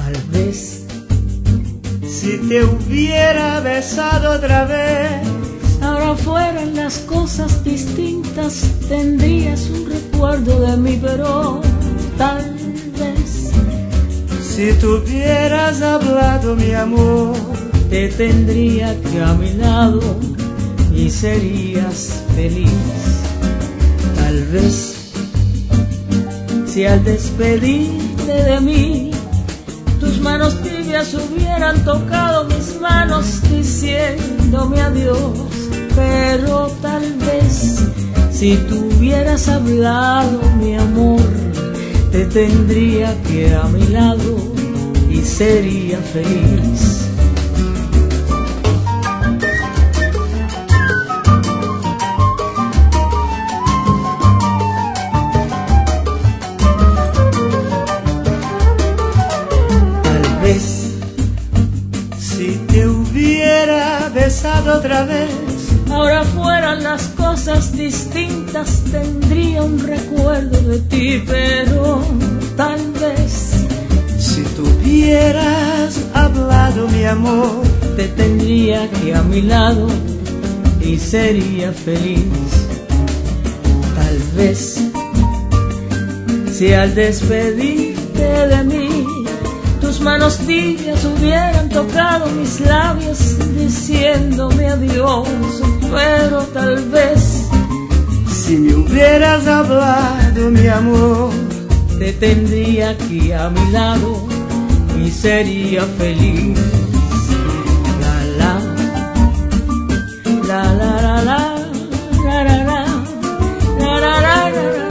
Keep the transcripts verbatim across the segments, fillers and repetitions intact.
Tal vez si te hubiera besado otra vez, ahora fueran las cosas distintas, tendrías un recuerdo de mí, pero tal vez si tú hubieras hablado, mi amor, te tendría aquí a mi lado y serías feliz. Tal vez si al despedirte de mí tus manos tibias hubieran tocado mis manos diciéndome adiós, pero tal vez si tú hubieras hablado, mi amor, te tendría aquí a mi lado y sería feliz. Si te hubiera besado otra vez, ahora fueran las cosas distintas, tendría un recuerdo de ti, pero tal vez si tú hubieras hablado, mi amor, te tendría aquí a mi lado y sería feliz. Tal vez si al despedirte de mí tus manos tibias hubieran tocado mis labios diciéndome adiós, pero tal vez si me hubieras hablado, mi amor, te tendría aquí a mi lado y sería feliz. La la la la la la la la la la la la la.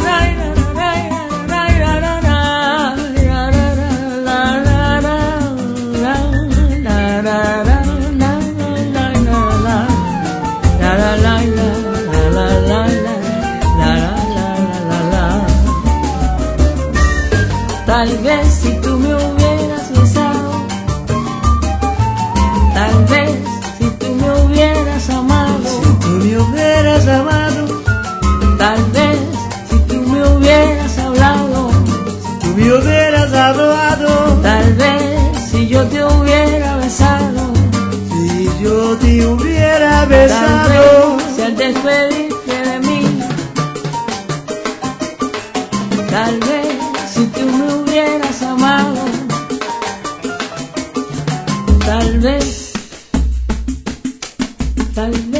Tal vez si tú me hubieras besado, tal vez si tú me hubieras amado, si tú me hubieras amado, tal vez si tú me hubieras hablado, si tú me hubieras hablado, tal vez si yo te hubiera besado, si yo te hubiera besado, tal vez si al despedirte de mí, tal vez si tú me hubieras amado, tal vez, tal vez.